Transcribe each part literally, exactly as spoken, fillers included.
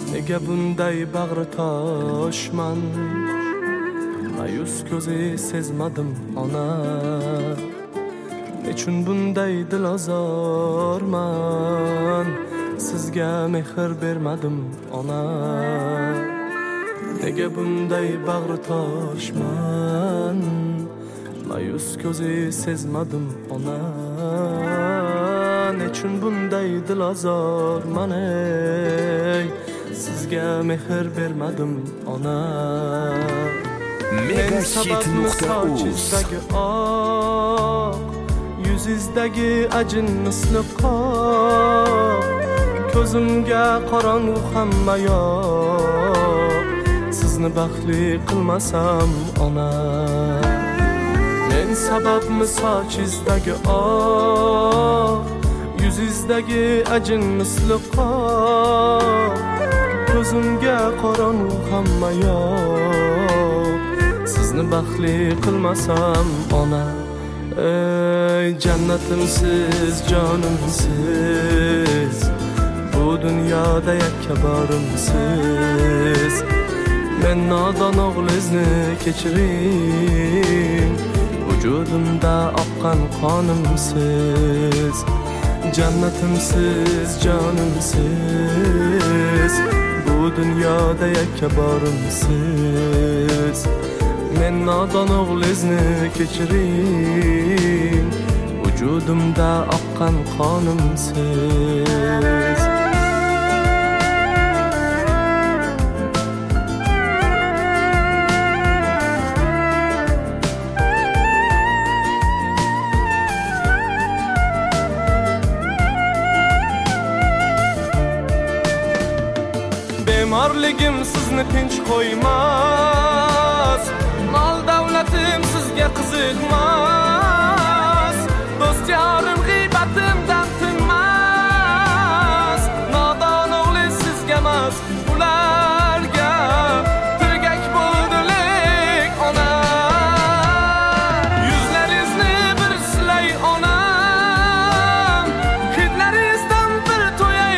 Nega bunday bag'ri toshman, mayus ko'zi sezmadim ona. Nechun bunday dilozorman, sizga mehr bermadim ona. Nega bunday bag'ri toshman, mayus ko'zi sezmadim ona. Nechun bunday dilozorman ey, sizga mehr bermadim ona. Megahit nuqta uz yuzizdagi ajin misli qor, ko'zimga qorong'u hamma yoq, sizni baxtli qilmasam ona. Men sababmi sochingizdagi oq, yuzizdagi ajin misli qor, ko'zimga qorong'u hamma yoq, sizni baxtli qilmasam ona. Ey jannatimsiz, jonimsiz, bu dunyoda yakka borimsiz. Men nodon o'g'lizni kechiring, vujudimda oqqan qonimsiz. Jannatimsiz, jonimsiz, bu dunyoda yakka borimsiz. Men nodon o'g'lizni kechiring, vujudimda oqqan qonimsiz. Bemorligim sizni tinch qo'ymas, mol davlatim sizga qiziqmas, do'st yorim g'iybatimdan tinmas. Nodon o'g'liz sizga emas, ularga tirgak bo'ldilik ona. Yuzlaringizni bir silay onam, hidlaringizdan bir to'yay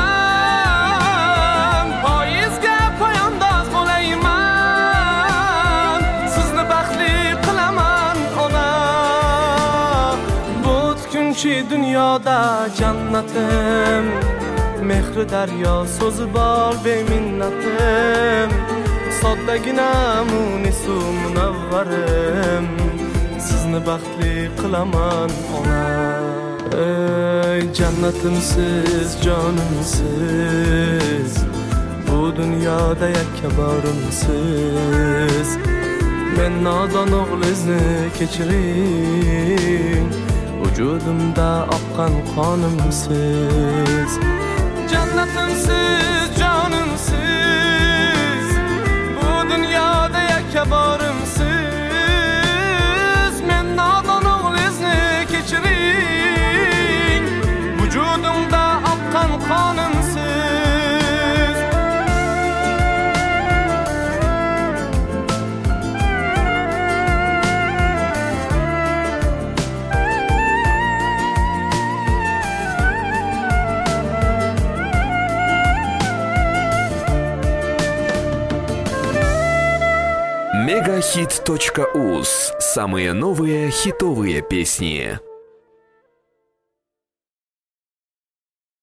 onam. Poyizga poyandoz bo'layman, sizni baxtli qilaman ona. Bu o'tkinchi dunyoda jannatim, mehri daryo so'zi bor beminnatim. Soddagina munisu munavvarim, sizni baxtli qilaman ona. Ey jannatimsiz, jonimsiz, bu dunyoda yakka borimsiz. Men nodon o'g'lizni kechiring, vujudimda oqqan qonimsiz. Jannatimsiz, jonimsiz, bu dunyoda yakka borimsiz. Men nodon o'g'lizni kechiring, vujudimda oqqan qonimsiz. Megahit точка уз. Самые новые хитовые песни.